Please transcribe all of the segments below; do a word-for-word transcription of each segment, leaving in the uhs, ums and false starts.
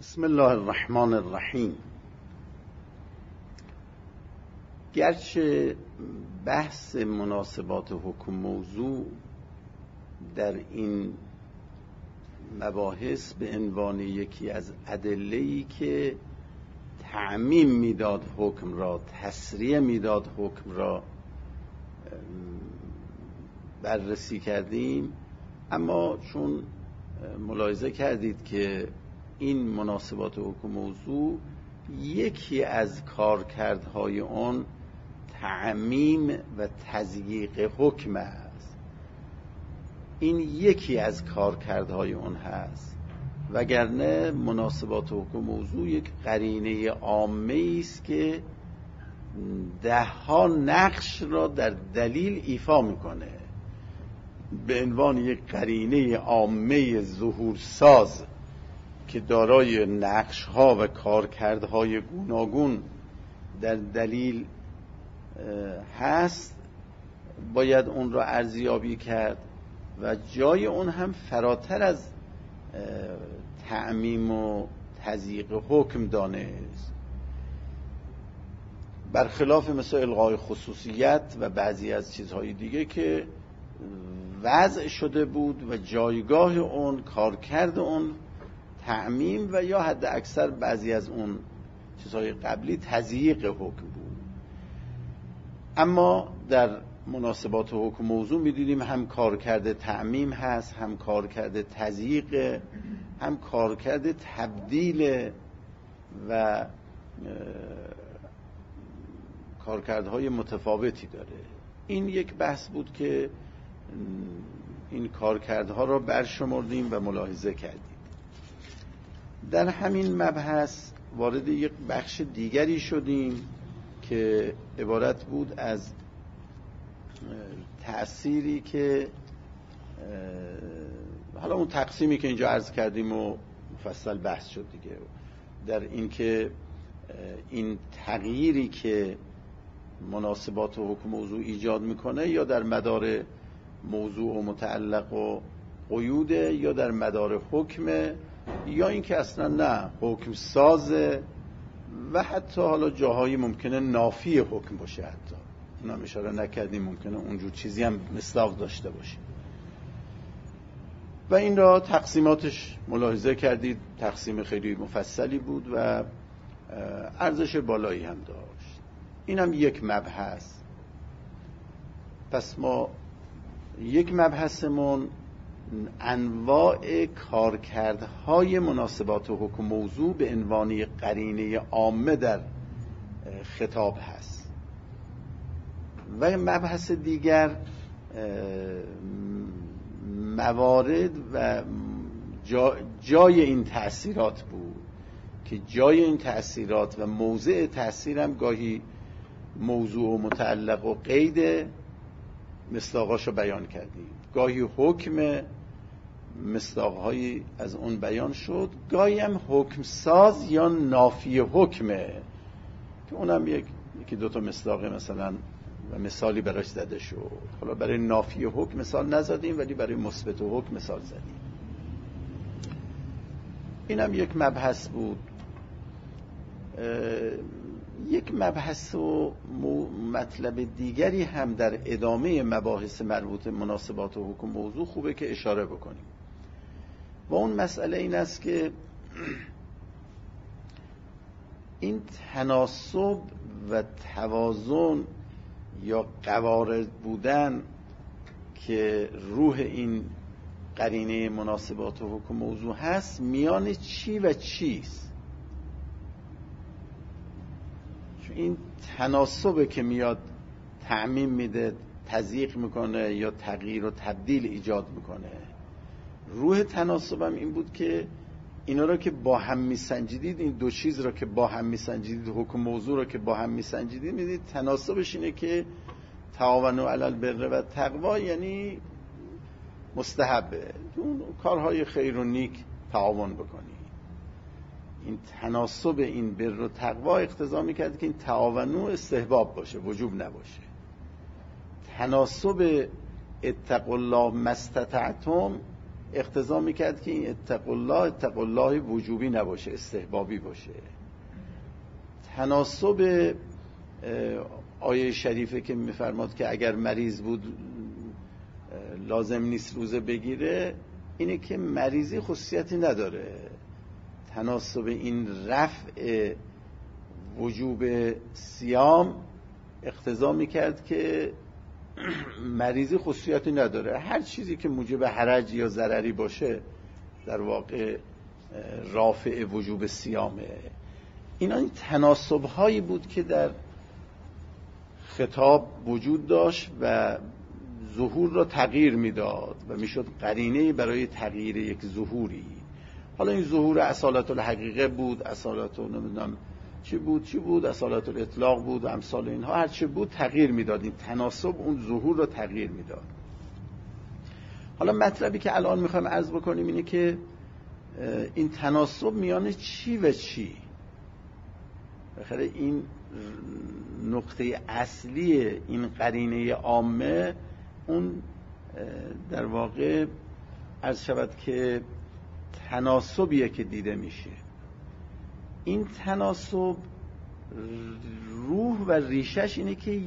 بسم الله الرحمن الرحیم. گرچه بحث مناسبات حکم موضوع در این مباحث به عنوان یکی از ادله‌ای که تعمیم میداد حکم را، تسریع میداد حکم را بررسی کردیم، اما چون ملاحظه کردید که این مناسبات حکم موضوع یکی از کارکردهای آن تعمیم و تضییق حکم است، این یکی از کارکردهای آن هست، وگرنه مناسبات حکم موضوع یک قرینه عامه است که ده ها نقش را در دلیل ایفا میکنه. به عنوان یک قرینه عامه ظهورساز که دارای نقش‌ها و کارکردهای گوناگون در دلیل هست، باید اون را ارزیابی کرد و جای اون هم فراتر از تعمیم و تضییق حکم دانست، برخلاف مثل الغای خصوصیت و بعضی از چیزهای دیگه که وضع شده بود و جایگاه اون، کارکرد اون تعمیم و یا حد اکثر بعضی از اون چیزهای قبلی تضییق حکم بود. اما در مناسبات حکم موضوع می‌دیدیم هم کارکرد تعمیم هست، هم کارکرد تضییق، هم کارکرد تبدیل و کارکردهای متفاوتی داره. این یک بحث بود که این کارکردها را برشمردیم و ملاحظه کردیم. در همین مبحث وارد یک بخش دیگری شدیم که عبارت بود از تأثیری که حالا اون تقسیمی که اینجا عرض کردیم و مفصل بحث شد دیگه، در این که این تغییری که مناسبات و حکم موضوع ایجاد میکنه یا در مدار موضوع و متعلق و قیوده یا در مدار حکمه یا اینکه اصلا نه حکم سازه و حتی حالا جاهایی ممکنه نافی حکم باشه، حتی اونم اشاره نکردیم، ممکنه اونجور چیزی هم مصداق داشته باشه و این را تقسیماتش ملاحظه کردید. تقسیم خیلی مفصلی بود و ارزش بالایی هم داشت. این هم یک مبحث. پس ما یک مبحثمون انواع کارکردهای مناسبات و حکم موضوع به عنوان قرینه عامه در خطاب هست و مبحث دیگر موارد و جا جای این تأثیرات بود که جای این تأثیرات و موضع تأثیر هم گاهی موضوع و متعلق و قید مصداقاشو بیان کردیم، گاهی حکم مصداقهایی از اون بیان شد، گاهی هم حکم ساز یا نافی حکمه که اونم یک یکی دوتا مصداق مثلا و مثالی براش زده شد. حالا برای نافی حکم مثال نزدیم ولی برای مثبت حکم مثال زدیم. اینم یک مبحث بود. یک مبحث و مطلب دیگری هم در ادامه مباحث مربوط مناسبات و حکم موضوع خوبه که اشاره بکنیم و اون مسئله این است که این تناسب و توازن یا قوارض بودن که روح این قرینه مناسبات و حکم موضوع هست میان چی و چیست. این تناسبه که میاد تعمیم میده، تضییق میکنه یا تغییر و تبدیل ایجاد میکنه. روح تناسب هم این بود که اینا را که با هم میسنجیدید، این دو چیز را که با هم میسنجیدید، حکم موضوع را که با هم میسنجیدید، میدید تناسبش اینه که تعاونوا علی البر و تقوا، یعنی مستحبه اون کارهای خیر و نیک تعاون بکنی. این تناسب این بر و تقوا اقتضا میکرد که این تعاونو استحباب باشه، وجوب نباشه. تناسب اتقوا الله ما استطعتم اقتضا میکرد که این اتقوا الله اتقوا الله وجوبی نباشه، استحبابی باشه. تناسب آیه شریفه که میفرماد که اگر مریض بود لازم نیست روزه بگیره، اینه که مریضی خصوصیتی نداره. تناسب این رفع وجوب صیام اقتضا میکرد که مریضی خصوصیتی نداره، هر چیزی که موجب حرج یا ضرری باشه در واقع رافع وجوب صیامه. اینا این تناسب هایی بود که در خطاب وجود داشت و ظهور را تغییر میداد و میشد قرینه برای تغییر یک ظهوری. حالا این ظهور اصالت الحقیقه بود، اصالت نمیدونم چی بود چی بود اصالت الاطلاق بود و امثال اینها، هر چی بود تغییر میداد. این تناسب اون ظهور را تغییر میداد. حالا مطلبی که الان میخوایم عرض بکنیم اینه که این تناسب میان چی و چی؟ بخاطر این نقطه اصلی این قرینه عامه اون در واقع عرض شود که تناسبیه که دیده میشه. این تناسب روح و ریشش اینه که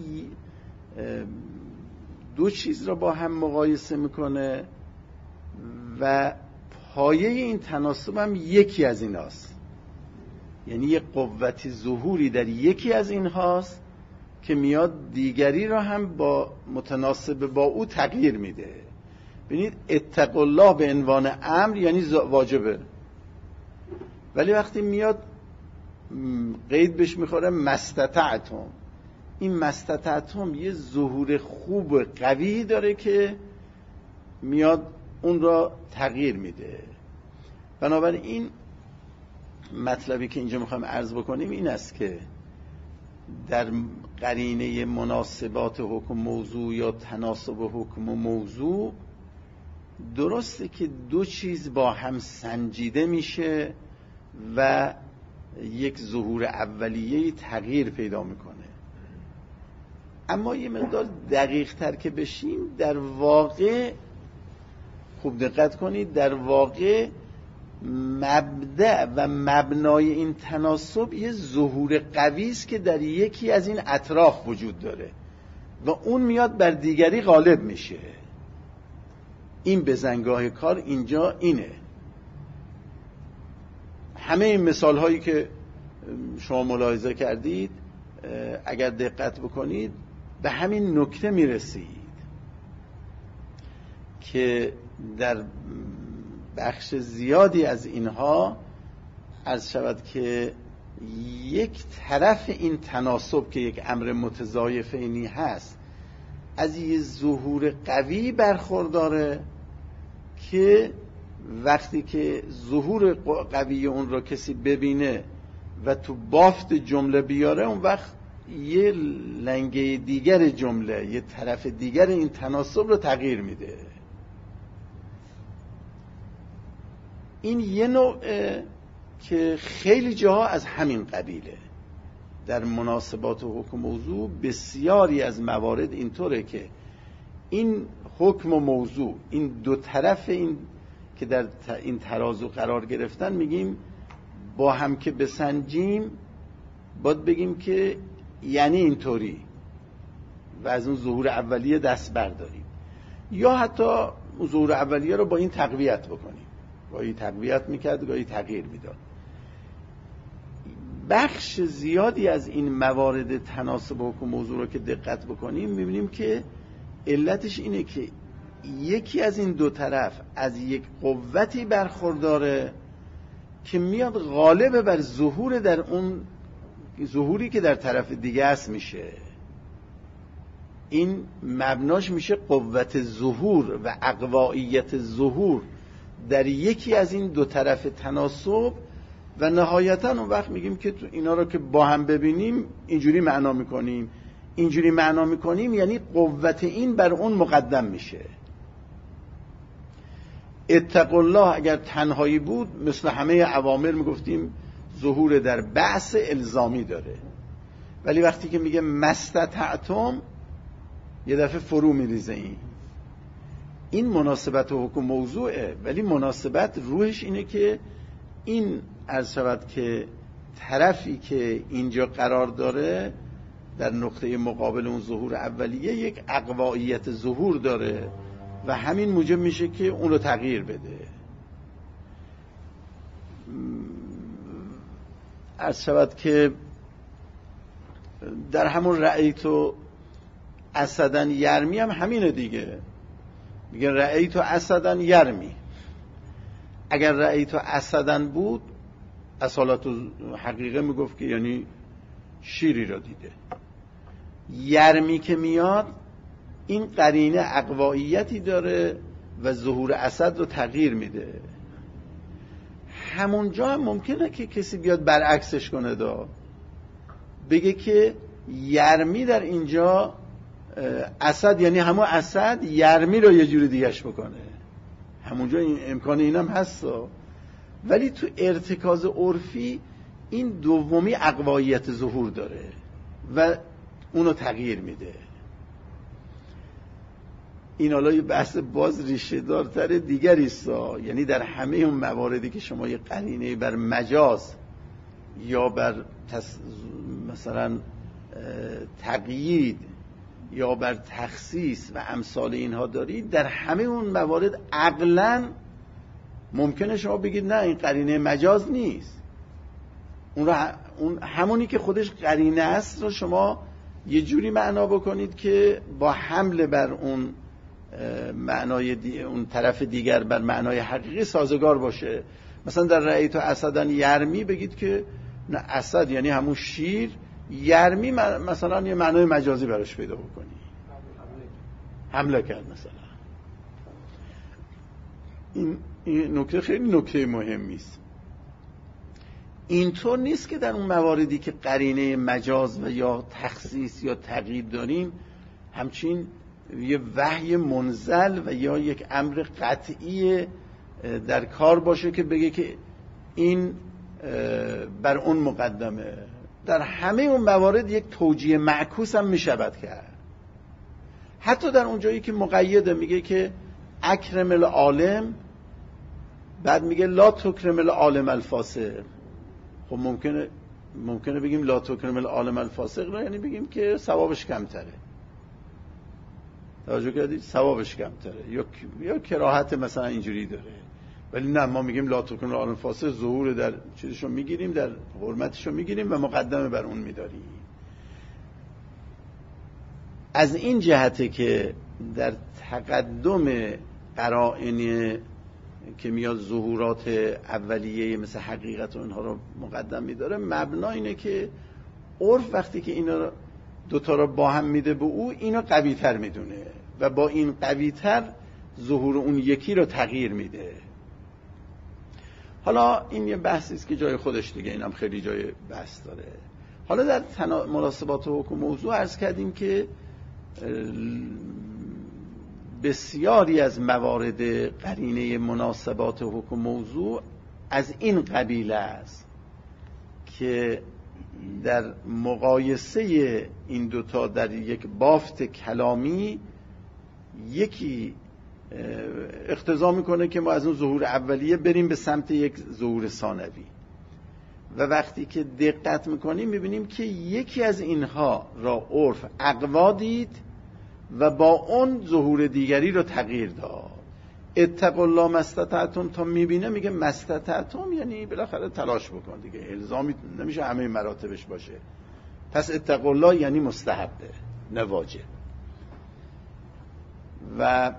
دو چیز را با هم مقایسه میکنه و پایه این تناسب هم یکی از این هاست. یعنی یک قوت ظهوری در یکی از این هاست که میاد دیگری را هم با متناسب با او تغییر میده. ببینید اتقوا الله به عنوان امر یعنی واجبه، ولی وقتی میاد قید بهش میخوره مستطعتم، این مستطعتم یه ظهور خوب و قوی داره که میاد اون را تغییر میده. بنابراین مطلبی که اینجا میخوایم عرض بکنیم این است که در قرینه مناسبات حکم موضوع یا تناسب حکم و موضوع درسته که دو چیز با هم سنجیده میشه و یک ظهور اولیه تغییر پیدا میکنه، اما یه مقدار دقیق تر که بشیم در واقع، خوب دقت کنید، در واقع مبدأ و مبنای این تناسب یه ظهور قوی است که در یکی از این اطراف وجود داره و اون میاد بر دیگری غالب میشه. این بزنگاه کار اینجا اینه. همه این مثال هایی که شما ملاحظه کردید اگر دقت بکنید به همین نکته میرسید که در بخش زیادی از اینها عرض شود که یک طرف این تناسب که یک امر متضایفینی هست از یه ظهور قوی برخورداره که وقتی که ظهور قوی اون را کسی ببینه و تو بافت جمله بیاره، اون وقت یه لنگه دیگر جمله، یه طرف دیگر این تناسب رو تغییر میده. این یه نوع که خیلی جاها از همین قبیله. در مناسبات و حکم موضوع بسیاری از موارد اینطوره که این حکم و موضوع، این دو طرف این که در این ترازو قرار گرفتن، میگیم با هم که بسنجیم باید بگیم که یعنی اینطوری و از اون ظهور اولیه دست برداریم، یا حتی ظهور اولیه رو با این تقویت بکنیم. گاهی تقویت میکرد، گاهی تغییر میداد. بخش زیادی از این موارد تناسب حکم موضوع رو که دقت بکنیم میبینیم که علتش اینه که یکی از این دو طرف از یک قوتی برخورداره که میاد غالب بر ظهور در اون ظهوری که در طرف دیگه است میشه. این مبناش میشه قوت ظهور و اقوائیت ظهور در یکی از این دو طرف تناسب و نهایتا اون وقت میگیم که اینا رو که با هم ببینیم اینجوری معنا میکنیم، اینجوری معنا میکنیم، یعنی قوت این بر اون مقدم میشه. اتقوا الله اگر تنهایی بود مثل همه اوامر میگفتیم ظهور در بعث الزامی داره، ولی وقتی که میگه، میگه مستطعتم یه دفعه فرو میریزه. این این مناسبت حکم موضوعه، ولی مناسبت روحش اینه که این عرض شود که طرفی که اینجا قرار داره در نقطه مقابل اون ظهور اولیه یک اقواییت ظهور داره و همین موجب میشه که اون رو تغییر بده. عرض شود که در همون رأیتو اسدًا یرمی هم همینه دیگه، میگن رأیتو اسدًا یرمی. اگر رأیتو اسدًا بود اصالت و حقیقه میگفت که یعنی شیری را دیده. یرمی که میاد این قرینه اقواییتی داره و ظهور اسد رو تغییر میده. همونجا هم ممکنه که کسی بیاد برعکسش کنه، دا بگه که یرمی در اینجا اسد یعنی همون اسد یرمی رو یه جوری دیگهش بکنه. همونجا این امکان اینم هست، ولی تو ارتکاز عرفی این دومی اقواییت ظهور داره و اونو تغییر میده. این حالا یه بحث باز ریشه دارتر دیگری است، یعنی در همه اون مواردی که شما یه قرینه بر مجاز یا بر تس... مثلا تقیید یا بر تخصیص و امثال اینها دارید، در همه اون موارد عقلاً ممکنه شما بگید نه این قرینه مجاز نیست، اون, رو ه... اون همونی که خودش قرینه است رو شما یه جوری معنا بکنید که با حمله بر اون معنای دی... اون طرف دیگر بر معنای حقیقی سازگار باشه. مثلا در رأیت اسدًا یرمی بگید که نه اسد یعنی همون شیر، یرمی مثلا یه معنای مجازی براش پیدا بکنی، حمله کرد مثلا. این این نکته خیلی نکته مهمی است. اینطور نیست که در اون مواردی که قرینه مجاز و یا تخصیص یا تقیید داریم همچین یه وحی منزل و یا یک امر قطعی در کار باشه که بگه که این بر اون مقدمه. در همه اون موارد یک توجیه معکوس هم میشود کرد. حتی در اون جایی که مقیده میگه که اکرم العالم، بعد میگه لا تکرم العالم الفاسق. خب ممکنه ممکنه بگیم لا تکرم العالم الفاسق رو یعنی بگیم که ثوابش کمتره. توجه کردید؟ ثوابش کمتره یا یا کراهت مثلا اینجوری داره. ولی نه، ما میگیم لا تکرم العالم الفاسق، ظهور در چیزشو میگیریم، در حرمتشو میگیریم و مقدمه بر اون میداریم. از این جهته که در تقدم قرائن که میاد ظهورات اولیه مثل حقیقت و اینها رو مقدم میداره، مبنا اینه که عرف وقتی که اینا دوتا رو با هم میده به او، اینو قوی تر میدونه و با این قوی تر ظهور اون یکی رو تغییر میده. حالا این یه بحثی است که جای خودش دیگه، اینم خیلی جای بحث داره. حالا در تنا... مناسبات حکم موضوع عرض کردیم که بسیاری از موارد قرینه مناسبات حکم موضوع از این قبیل است که در مقایسه این دوتا در یک بافت کلامی یکی اقتضا میکنه که ما از اون ظهور اولیه بریم به سمت یک ظهور ثانوی، و وقتی که دقت میکنیم میبینیم که یکی از اینها را عرف اقوا دید و با اون ظهور دیگری رو تغییر داد. اتقوا الله ما استطعتم، تا میبینه میگه ما استطعتم یعنی بالاخره تلاش بکن دیگه، الزامی نمیشه همه مراتبش باشه. پس اتقوا الله یعنی مستحبه نه واجب. و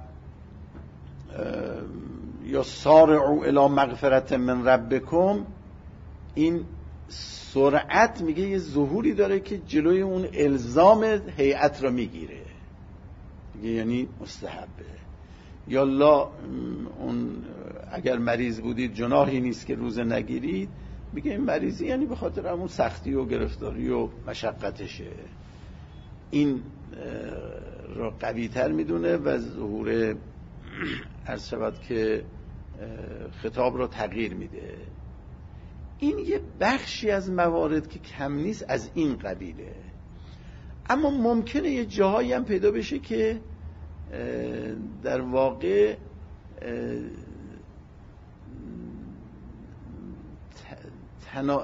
یا سارعوا الی مغفرت من ربکم، این سرعت میگه یه ظهوری داره که جلوی اون الزام هیئت رو میگیره، یعنی مستحبه. یا لا اون اگر مریض بودید جناحی نیست که روزه نگیرید، میگه این مریضی یعنی به خاطر همون سختی و گرفتاری و مشقتشه. این را قوی تر میدونه و ظهور عرض شود که خطاب را تغییر میده. این یه بخشی از موارد که کم نیست از این قبیله. اما ممکنه یه جاهایی هم پیدا بشه که در واقع تنا...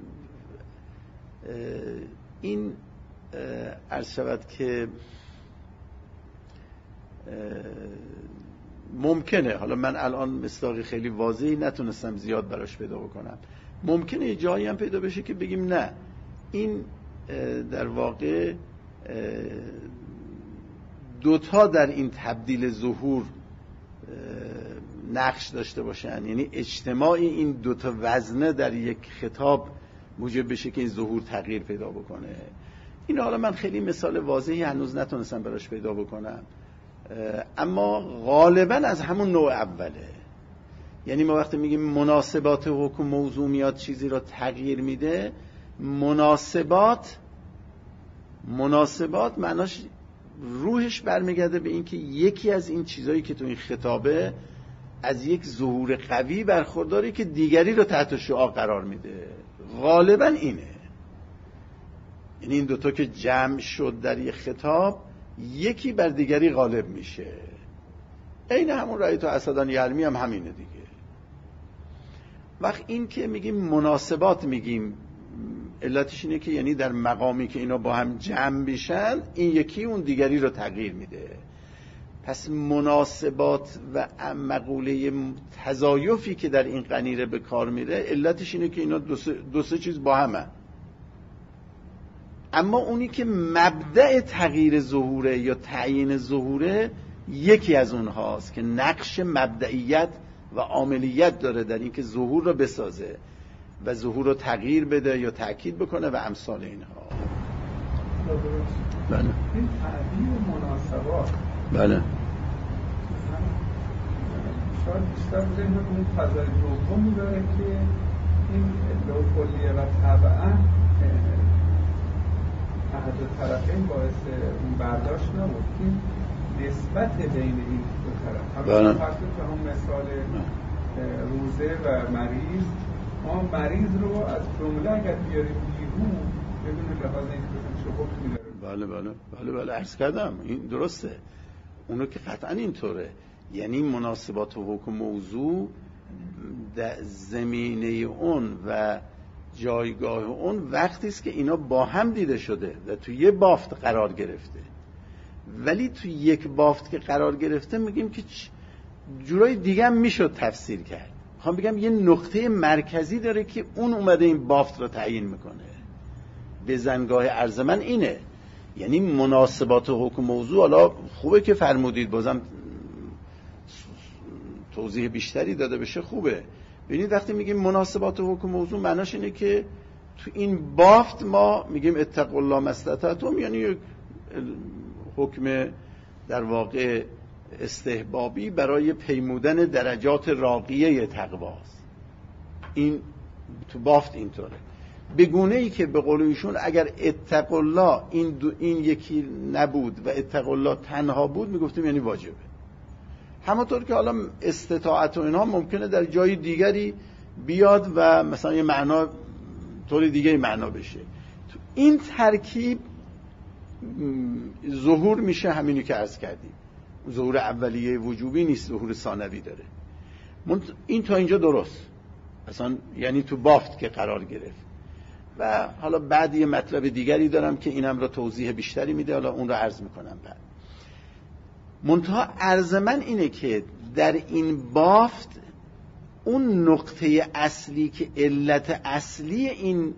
این عرض شود که ممکنه، حالا من الان مصداقی خیلی واضحی نتونستم زیاد براش پیدا بکنم، ممکنه یه جایی هم پیدا بشه که بگیم نه این در واقع دوتا در این تبدیل ظهور نقش داشته باشن، یعنی اجتماع این دوتا وزنه در یک خطاب موجب بشه که این ظهور تغییر پیدا بکنه. این حالا من خیلی مثال واضحی هنوز نتونستم براش پیدا بکنم، اما غالبا از همون نوع اوله. یعنی ما وقتی میگیم مناسبات حکم موضوع میاد چیزی را تغییر میده، مناسبات مناسبات معناش روحش برمیگرده به این که یکی از این چیزایی که تو این خطابه از یک ظهور قوی برخورداری که دیگری رو تحت شعاع قرار میده. غالبا اینه، یعنی این دوتا که جمع شد در یک خطاب یکی بر دیگری غالب میشه. این همون رأی تو اسدان یرمی هم همینه دیگه. وقت این که میگیم مناسبات، میگیم علتش اینه که یعنی در مقامی که اینا با هم جمع بشن این یکی اون دیگری رو تغییر میده. پس مناسبات و مقوله تضایفی که در این قنیره به کار میره علتش اینه که اینا دو سه, دو سه چیز با همه، اما اونی که مبدأ تغییر ظهوره یا تعیین ظهوره یکی از اونهاست که نقش مبدئیت و عاملیت داره در این که ظهور رو بسازه و ظهور رو تغییر بده یا تأکید بکنه و امثال اینها. بله. این تعبیر مناسبات بله شاید بیشتر ذهن اون فضای دومی داره که این لو کلیه و طبعا احد طرفین باعث اون برداشت نبود. این نسبت بین این دو طرف، بله. فرض که هم مثال روزه و مریض، ما مریض رو از جمله اگر بیاریم بیرون بدون لحاظ اینکه چه حکمی داره. بله بله بله بله عرض کردم این درسته، اونو که قطعا اینطوره. یعنی مناسبات و حکم موضوع در زمینه اون و جایگاه اون وقتی است که اینا با هم دیده شده و تو یه بافت قرار گرفته. ولی تو یک بافت که قرار گرفته میگیم که جورای دیگه هم میشد تفسیر کرد. میخوام بگم یه نقطه مرکزی داره که اون اومده این بافت رو تعیین میکنه. بزنگاه عرض من اینه، یعنی مناسبات و حکم موضوع، حالا خوبه که فرمودید بازم توضیح بیشتری داده بشه خوبه. ببینید وقتی میگیم مناسبات و حکم موضوع معناش اینه که تو این بافت ما میگیم اتقوا الله ما استطعتم، یعنی یک حکم در واقع استحبابی برای پیمودن درجات راقیه تقواست. این تو بافت اینطوره. به گونه ای که به قول ایشون اگر اتقوا الله این دو این یکی نبود و اتقوا الله تنها بود میگفتیم یعنی واجبه. همونطور که حالا استطاعت و اینها ممکنه در جای دیگری بیاد و مثلا یه معنا طور دیگه معنا بشه. تو این ترکیب ظهور میشه همینی که عرض کردیم. ظهور اولیه وجوبی نیست، ظهور ثانوی داره. این تا اینجا درست، اصلا یعنی تو بافت که قرار گرفت. و حالا بعد یه مطلب دیگری دارم که اینم را توضیح بیشتری میده، حالا اون رو عرض میکنم بعد. منتها عرض من اینه که در این بافت اون نقطه اصلی که علت اصلی این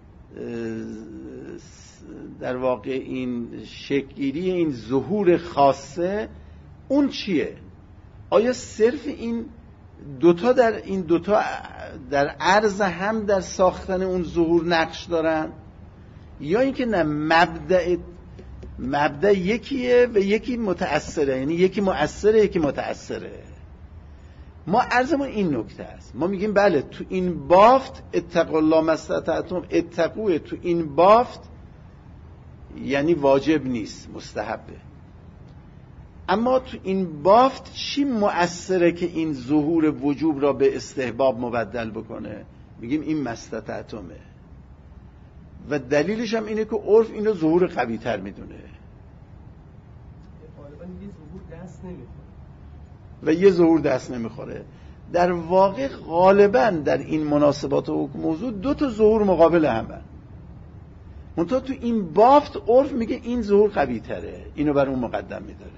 در واقع این شکل‌گیری این ظهور خاصه اون چیه؟ آیا صرف این دوتا در این دوتا در عرض هم در ساختن اون ظهور نقش دارن، یا اینکه نه مبدأ مبدأ یکیه و یکی متأثره، یعنی یکی مؤثره یکی متأثره. ما عرضمون این نکته است، ما میگیم بله تو این بافت اتقوا الله ما استطعتم، اتقوه تو این بافت یعنی واجب نیست، مستحبه. اما تو این بافت چی مؤثره که این ظهور وجوب را به استحباب مبدل بکنه؟ میگیم این ما استطعتمه. و دلیلش هم اینه که عرف اینو ظهور قوی تر میدونه. غالبا یه ظهور در دست نمیخوره و یه ظهور دست نمیخوره. در واقع غالبا در این مناسبات و حکم موضوع دو تا ظهور مقابل همه، منتها تو این بافت عرف میگه این ظهور قوی تره، اینو بر اون مقدم میداره.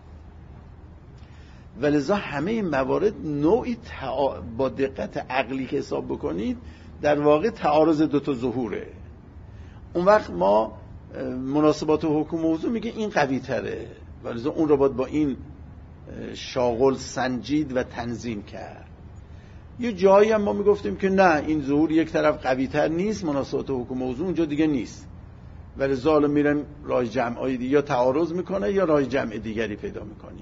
ولذا همه این موارد نوعی تع... با دقت عقلی که حساب بکنید در واقع تعارض دو تا ظهوره. اون وقت ما مناسبات و حکم موضوع میگه این قوی تره، ولذا اون رو باید با این شاغل سنجید و تنظیم کرد. یه جایی هم ما میگفتیم که نه، این ظهور یک طرف قوی تر نیست، مناسبات و حکم موضوع اونجا دیگه نیست، ولذا حالا میرم راه جمعای دیگه، یا تعارض میکنه یا راه جمع دیگری پیدا میکنی.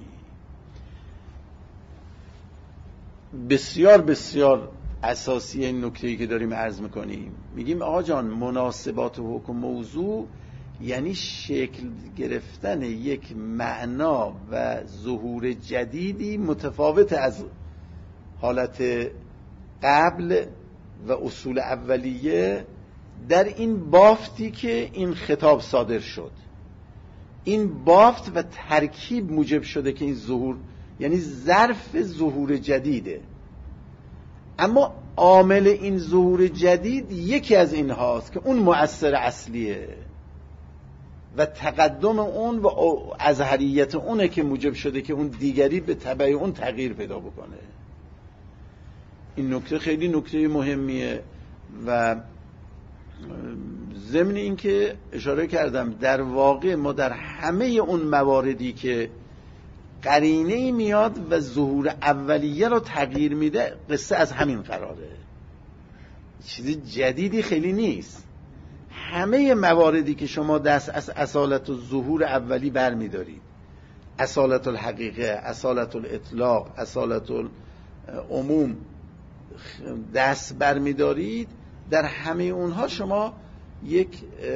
بسیار بسیار اساسی این نکته‌ای که داریم عرض میکنیم، میگیم آقا جان مناسبات و حکم موضوع یعنی شکل گرفتن یک معنا و ظهور جدیدی متفاوت از حالت قبل و اصول اولیه در این بافتی که این خطاب صادر شد. این بافت و ترکیب موجب شده که این ظهور، یعنی ظرف ظهور جدیده، اما عامل این ظهور جدید یکی از این هاست که اون مؤثر اصلیه و تقدم اون و ازهریت اونه که موجب شده که اون دیگری به تبع اون تغییر پیدا بکنه. این نکته خیلی نکته مهمیه و ضمن این که اشاره کردم در واقع ما در همه اون مواردی که قرینه‌ای میاد و ظهور اولیه رو تغییر میده، قصه از همین قراره، چیزی جدیدی خیلی نیست. همه مواردی که شما دست از اصالت الظهور اولی بر میدارید، اصالت الحقیقه، اصالت الاطلاق، اصالت العموم دست بر میدارید، در همه اونها شما یک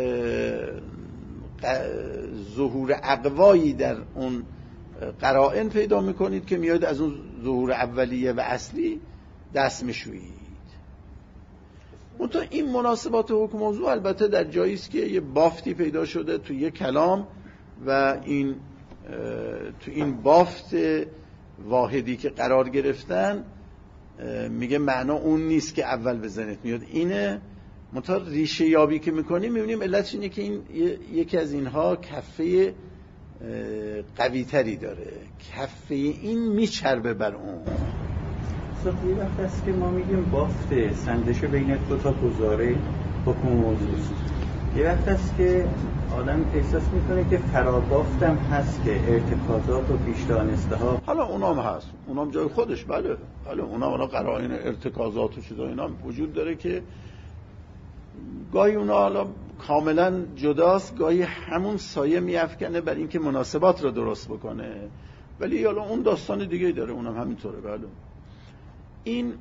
ظهور اقوایی در اون قرائن پیدا میکنید که میاد از اون ظهور اولیه و اصلی دست میشویید. منتها این مناسبات حکم موضوع البته در جایی است که یه بافتی پیدا شده تو یه کلام و این تو این بافت واحدی که قرار گرفتن میگه معنا اون نیست که اول به ذهنت میاد اینه. منتها ریشه یابی که میکنیم میبینیم علتش اینه که این یکی از اینها کفه قوی تری داره، کفه این میچربه بر اون. صاحب یه وقت است که ما میگیم بافت سنجش بین دو تا گزاره حکم موضوع است، یه وقت است که آدم احساس میکنه که فرابافتم هست که ارتکازات و پیش دانسته ها، حالا اونام هست، اونام جای خودش، بله بله اونام حالا قرائن ارتکازات و چیزا اینا وجود داره که گاهی اونا حالا کاملا جداست، گاهی همون سایه میافکنه بر اینکه مناسبات رو درست بکنه، ولی حالا اون داستان دیگه داره، اونم همینطوره. بله این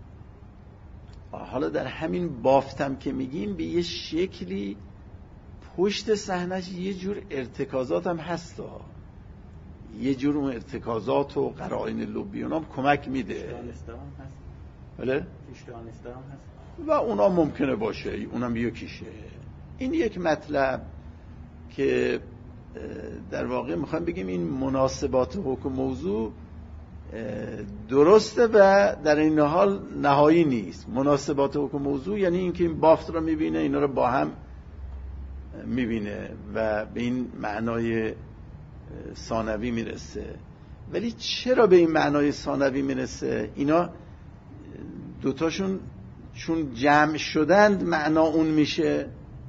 حالا در همین بافتم که میگیم به یه شکلی پشت صحنش یه جور ارتکازات هم هست، یه جور اون ارتکازات و قرائن لبی اونام کمک میده، بله و اونا ممکنه باشه، اونم یکیشه. این یک مطلب که در واقع میخوام بگیم این مناسبات حکم موضوع درسته و در این حال نهایی نیست. مناسبات حکم موضوع یعنی اینکه این بافت رو میبینه، اینا رو با هم میبینه و به این معنای ثانوی میرسه. ولی چرا به این معنای ثانوی میرسه؟ اینا دوتاشون چون جمع شدند معنا اون میشه.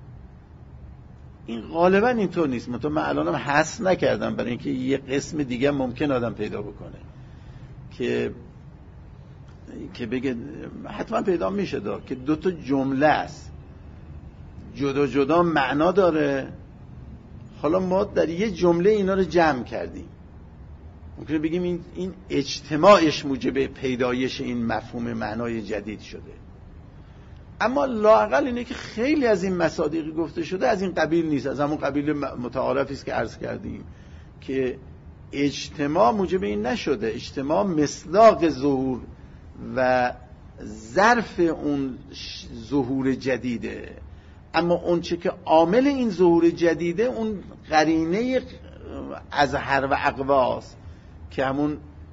این غالبا اینطور نیست، مثلا من الانم حس نکردم برای اینکه یه قسم دیگه ممکن آدم پیدا بکنه که که بگه، حتما پیدا میشه دا که دو تا جمله است جدا جدا معنا داره، حالا ما در یه جمله اینا رو جمع کردیم، ممکنه بگیم این این اجتماعش موجب پیدایش این مفهوم معنای جدید شده. اما لااقل اینه که خیلی از این مصادیقی گفته شده از این قبیل نیست، از همون قبیل متعارفی است که عرض کردیم که اجتماع موجب این نشده. اجتماع مصداق ظهور و ظرف اون ظهور جدیده، اما اون چه که عامل این ظهور جدیده اون قرینه ازهر و اقواست که همون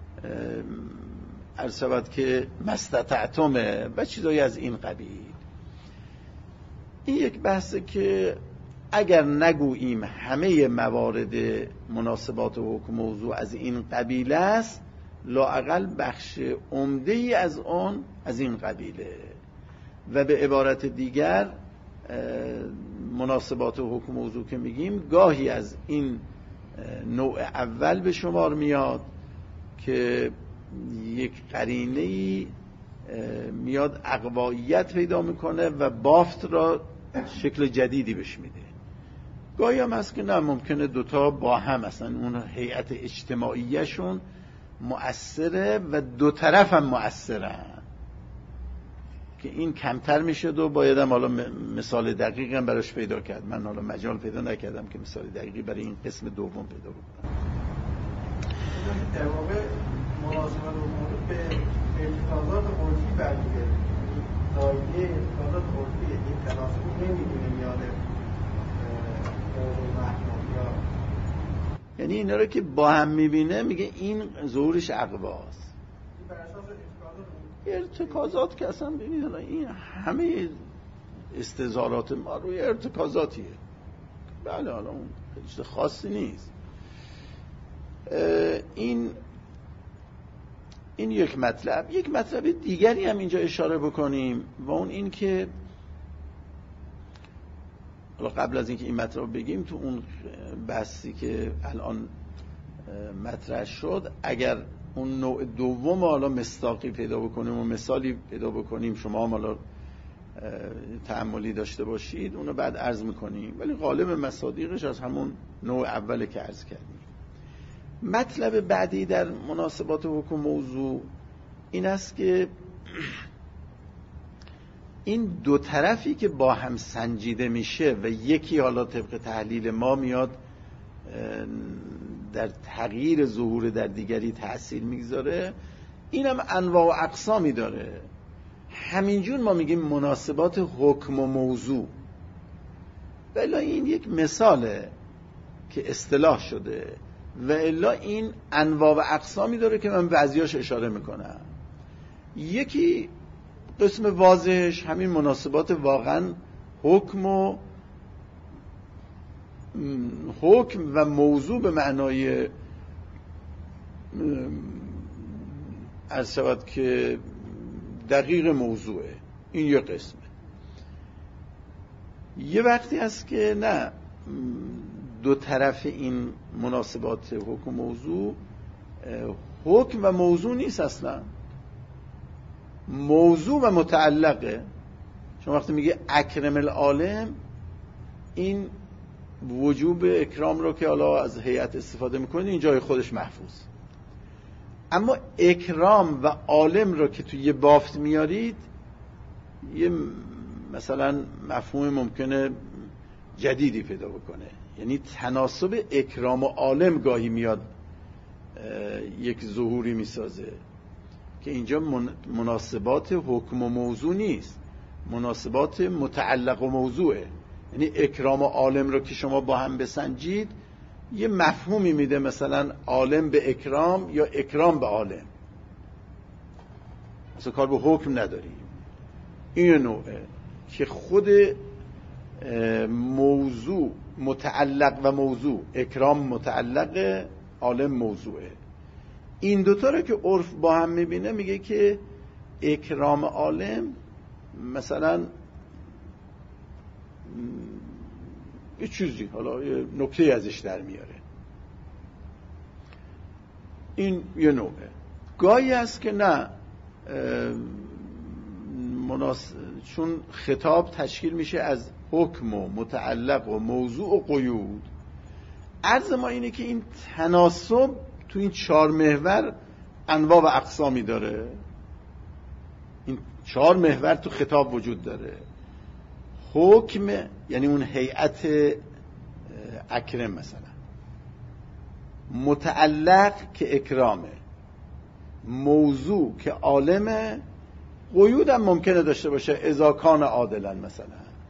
عرض شود که مستطعتمه و چیزایی از این قبیل. این یک بحثه که اگر نگوییم همه موارد مناسبات و حکم موضوع از این قبیل است، لااقل بخش عمده‌ای از آن از این قبیله. و به عبارت دیگر مناسبات و حکم موضوع که میگیم گاهی از این نوع اول به شمار میاد که یک قرینه‌ای میاد اقواییت پیدا میکنه و بافت را شکل جدیدی بهش میده. گاهی هم هست که نه، ممکنه دوتا با هم اصلا اون هیئت اجتماعیشون مؤثره و دو طرف هم مؤثرن که این کمتر میشه و بایدم حالا مثال دقیقی هم براش پیدا کرد. من حالا مجال پیدا نکردم که مثال دقیقی برای این قسم دوم پیدا بکنم. در واقع مناسبت و به ارتکازات عرفی برمیگرده. زایده ارتکازات عرفی این تناسب نمیدونه میاد یعنی اینا رو که با هم میبینه میگه این ظهورش اقواست. ارتکازات که اصلا ببینید این همه استظهارات ما روی ارتکازاتیه. بله حالا اون چیز خاصی نیست. این این یک مطلب. یک مطلب دیگری هم اینجا اشاره بکنیم و اون این که حالا قبل از اینکه این مطلب بگیم، تو اون بحثی که الان مطرح شد، اگر اون نوع دوم حالا مصداقی پیدا بکنیم و مثالی پیدا بکنیم، شما هم حالا تأملی داشته باشید، اونو بعد عرض میکنیم، ولی غالب مصادیقش از همون نوع اوله که عرض کردیم. مطلب بعدی در مناسبات حکم موضوع این است که این دو طرفی که با هم سنجیده میشه و یکی حالا طبق تحلیل ما میاد در تغییر ظهور در دیگری تأثیر میگذاره، این هم انواع و اقسامی داره. همینجور ما میگیم مناسبات حکم و موضوع، ولی این یک مثاله که اصطلاح شده و الا این انواع و اقسامی داره که من بعضیاش اشاره میکنم. یکی قسم واضحش همین مناسبات واقعا حکم و حکم و موضوع به معنای عرض شود که دقیق موضوعه. این یه قسمه. یه وقتی هست که نه، دو طرف این مناسبات حکم و موضوع حکم و موضوع نیست، اصلا موضوع و متعلقه. شما وقتی میگه اکرم العالم، این وجوب اکرام رو که حالا از هیئت استفاده میکنید این جای خودش محفوظ، اما اکرام و عالم رو که توی یه بافت میارید یه مثلا مفهوم ممکنه جدیدی پیدا بکنه. یعنی تناسب اکرام و عالم گاهی میاد یک ظهوری میسازه که اینجا مناسبات حکم و موضوع نیست، مناسبات متعلق و موضوعه. یعنی اکرام و عالم رو که شما با هم بسنجید یه مفهومی میده، مثلا عالم به اکرام یا اکرام به عالم، مثلا کار به حکم نداریم. این نوعه که خود موضوع متعلق و موضوع، اکرام متعلق، عالم موضوعه. این دوتا رو که عرف با هم میبینه میگه که اکرام عالم مثلا یه چیزی، حالا یه نکته ازش در میاره. این یه نوعه. گاهی هست که نه، مناس... چون خطاب تشکیل میشه از حکم و متعلق و موضوع و قیود، عرض ما اینه که این تناسب تو این چهار محور انواع و اقسامی داره. این چهار محور تو خطاب وجود داره. حکم یعنی اون هیئت اکرم مثلا، متعلق که اکرامه، موضوع که عالمه، قیود هم ممکنه داشته باشه اذا کان عادلا مثلا.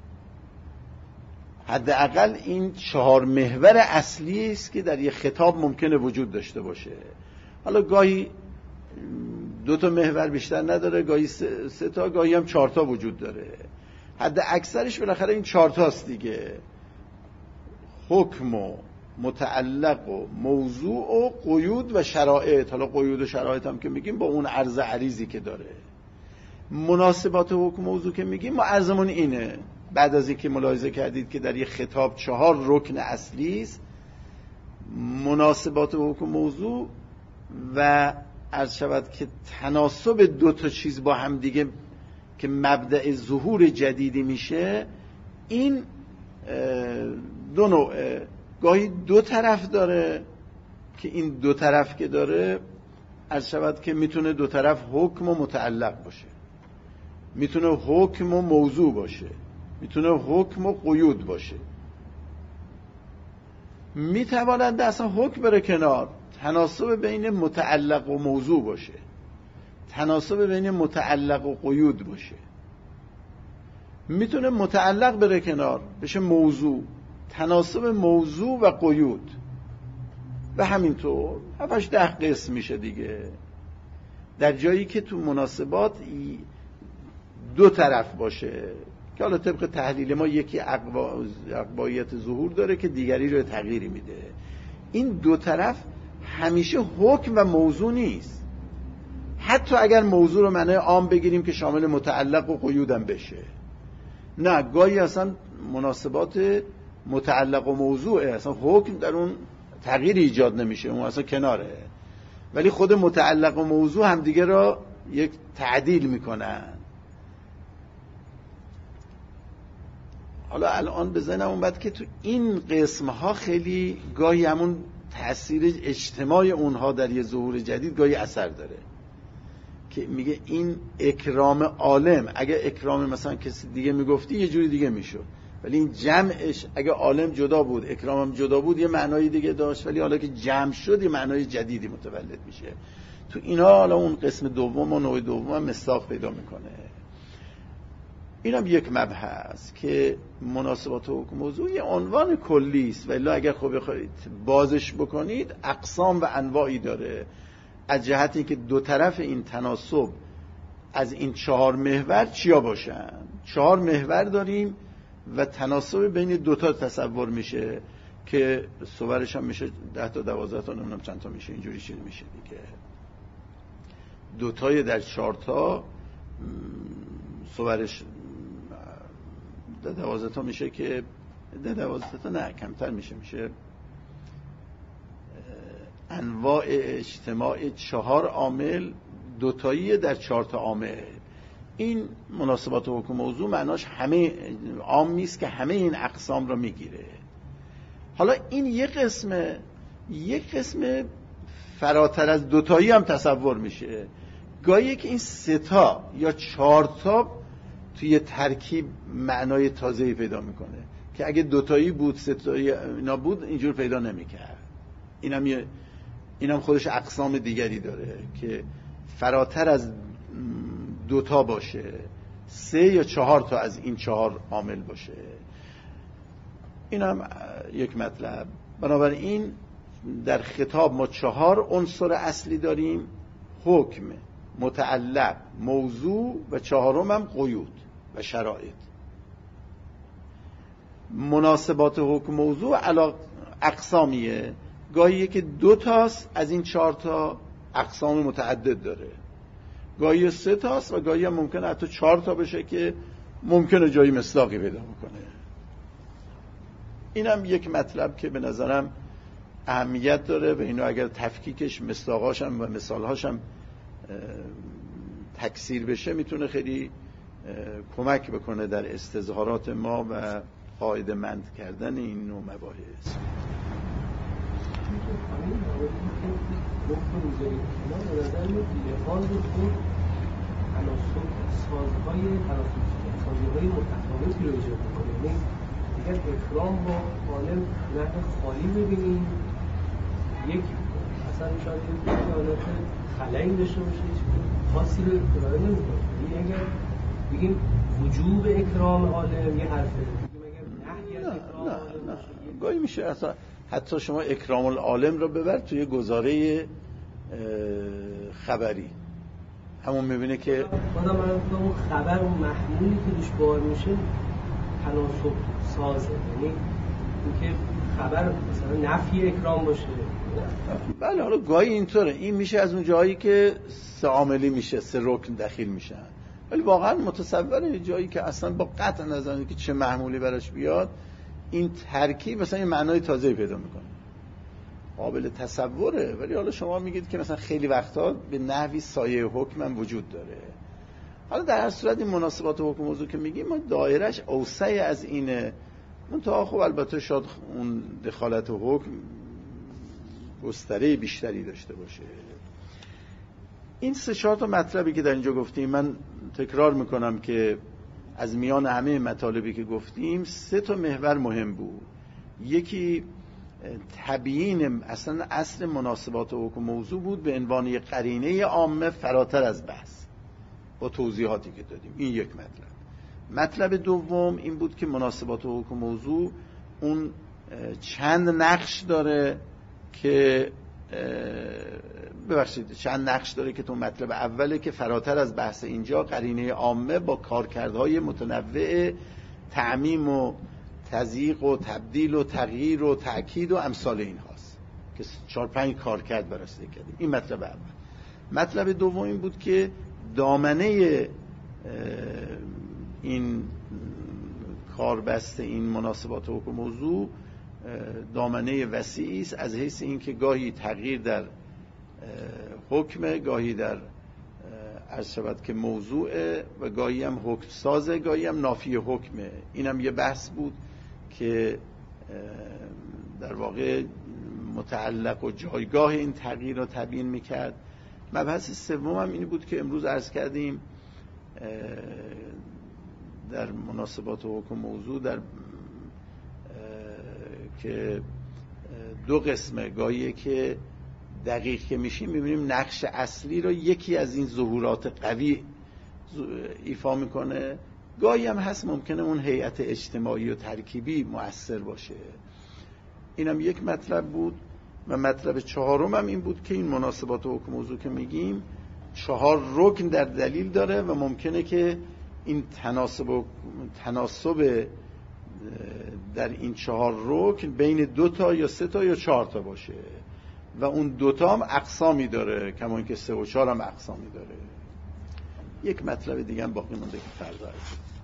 حداقل این چهار محور اصلی است که در یک خطاب ممکنه وجود داشته باشه. حالا گاهی دو تا محور بیشتر نداره، گاهی سه, سه تا، گاهی هم چهار تا وجود داره. حد اکثرش بالاخره این چهار تاست دیگه. حکم و متعلق و موضوع و قیود و شرایط. حالا قیود و شرایط هم که میگیم با اون عرض عریضی که داره. مناسبات حکم موضوع که میگیم ما عرضمون اینه، بعد از اینکه ملاحظه کردید که در یک خطاب چهار رکن اصلی است، مناسبات حکم موضوع و عرض شود که تناسب دو تا چیز با هم دیگه که مبدأ ظهور جدیدی میشه، این دو نوعه. گاهی دو طرف داره که این دو طرف که داره عرض شود که میتونه دو طرف حکم و متعلق باشه، میتونه حکم و موضوع باشه، میتونه حکم و قیود باشه. میتواند اصلا حکم بره کنار، تناسب بین متعلق و موضوع باشه، تناسب بین متعلق و قیود باشه. میتونه متعلق بره کنار بشه موضوع، تناسب موضوع و قیود، و همینطور هفتش ده قسم میشه دیگه. در جایی که تو مناسبات دو طرف باشه که حالا طبق تحلیل ما یکی اقوایت ظهور داره که دیگری رو تغییری میده، این دو طرف همیشه حکم و موضوع نیست. حتی اگر موضوع رو معنی عام بگیریم که شامل متعلق و قیودم بشه، نه، گاهی اصلا مناسبات متعلق و موضوعه، اصلا حکم در اون تغییر ایجاد نمیشه، اون اصلا کناره، ولی خود متعلق و موضوع هم دیگه را یک تعدیل میکنن. حالا الان بزنم اون بعد که تو این قسم ها خیلی گاهی همون تأثیر اجتماع اونها در یه ظهور جدید گاهی اثر داره، که میگه این اکرام عالم، اگه اکرام مثلا کسی دیگه میگفتی یه جوری دیگه میشد، ولی این جمعش اگه عالم جدا بود اکرامم جدا بود یه معنای دیگه داشت، ولی حالا که جمع شد یه معنای جدیدی متولد میشه. تو اینا حالا اون قسم دوم و نوع دوم هم مصداق پیدا میکنه. اینم یک مبحث که مناسبات حکم موضوع یه عنوان کلی است، ولی اگر خوب بخواید بازش بکنید اقسام و انواعی داره، از جهت اینکه دو طرف این تناسب از این چهار محور چیا باشن. چهار محور داریم و تناسب بین دو تا تصور میشه که صورش هم میشه ده تا دوازده تا نمیدونم چند تا میشه، اینجوری چیز میشه دیگه. دو تای در چهار تا صورش ده دوازده تا میشه که ده دوازده تا نه کمتر میشه، میشه انواع اجتماع چهار عامل دوتایی در چهار تا عامل. این مناسبات حکم موضوع معناش همه عام نیست که همه این اقسام رو میگیره. حالا این یک قسمه، یک قسم فراتر از دوتایی هم تصور میشه. گاهی که این سه تا یا چهار تا توی ترکیب معنای تازه‌ای پیدا میکنه که اگه دوتایی بود سه تایی اینا بود اینجور پیدا نمیکرد. اینم یه اینم خودش اقسام دیگری داره که فراتر از دوتا باشه، سه یا چهار تا از این چهار عامل باشه. اینم یک مطلب. بنابراین در خطاب ما چهار عنصر اصلی داریم: حکم، متعلق، موضوع و چهارم هم قیود و شرایط. مناسبات حکم موضوع علا اقسامیه، گاهی که دو تاست از این چهار تا اقسام متعدد داره، گاهی سه تاست و گاهی هم ممکنه حتی چهار تا بشه که ممکنه جایی مصداقی پیدا بکنه. اینم یک مطلب که به نظرم اهمیت داره و اینو اگر تفکیکش مصداقاشم و مثالهاشم تکثیر بشه میتونه خیلی کمک بکنه در استظهارات ما و قاعده مند کردن این نوع مباحث. سازهای سازهای متفاوتی رو ایجاد می‌کنه. یعنی اگر اکرام با عالم نحو خالی ببینیم، یک اصلا شاید یک حالت خلایی داشته باشه، هیچ خاصی رو ارائه نمی‌کنه. یعنی اگر بگیم وجوب اکرام عالم یه حرفه، بگیم اگر نهی از اکرام عالم گاهی میشه اصلا حتی شما اکرام العالم رو ببر توی گزاره خبری، همون میبینه که خودم من اون خبر اون محمولی که دوش بار میشه تناسب سازه، یعنی اینکه خبر مثلا نفی اکرام باشه. بله حالا گاهی اینطوره، این میشه از اون جایی که سه عاملی میشه، سه رکن دخیل میشن، ولی واقعا متصوره جایی که اصلا با قطع نظر که چه محمولی براش بیاد این ترکیب مثلا یه معنای تازه پیدا میکنه، قابل تصوره. ولی حالا شما میگید که مثلا خیلی وقتا به نحوی سایه حکم هم وجود داره. حالا در هر صورت این مناسبات حکم موضوع که میگیم ما دایرش اوسع از اینه، منتها خب البته شاید اون دخالت حکم گستره بیشتری داشته باشه. این سه چهار تا مطلبی که در اینجا گفتیم، من تکرار میکنم که از میان همه مطالبی که گفتیم سه تا محور مهم بود. یکی تبیین اصلا اصل مناسبات حکم موضوع بود به عنوان یک قرینه عامه فراتر از بحث با توضیحاتی که دادیم. این یک مطلب. مطلب دوم این بود که مناسبات حکم موضوع اون چند نقش داره که ببخشید چند نقش داره که تو مطلب اوله که فراتر از بحث اینجا قرینه عامه با کارکردهای متنوع تعمیم و تضییق و تبدیل و تغییر و تأکید و امثال این هاست که چهار پنج کارکرد بررسی کردیم. این مطلب اول. مطلب دوم این بود که دامنه این کاربست این مناسبات حکم موضوع دامنه وسیعی است، از حیث اینکه گاهی تغییر در حکم، گاهی در عرض شود که موضوعه و گاهی هم حکم سازه، گاهی هم نافی حکمه. اینم یه بحث بود که در واقع متعلق و جایگاه این تغییر رو تبیین میکرد. مبحث سوم هم این بود که امروز عرض کردیم در مناسبات حکم موضوع در که دو قسمه، گاهیه که دقیق که میشیم میبینیم نقش اصلی رو یکی از این ظهورات قوی ایفا میکنه، گاهی هم هست ممکنه اون هیئت اجتماعی و ترکیبی مؤثر باشه. اینم یک مطلب بود. و مطلب چهارم هم این بود که این مناسبات حکم موضوع که میگیم چهار رکن در دلیل داره و ممکنه که این تناسب و تناسب در این چهار رکن بین دو تا یا سه تا یا چهار تا باشه و اون دو تا هم اقسامی داره، کما اینکه سه و چهار هم اقسامی داره. یک مطلب دیگه هم باقی مونده که فردا هست.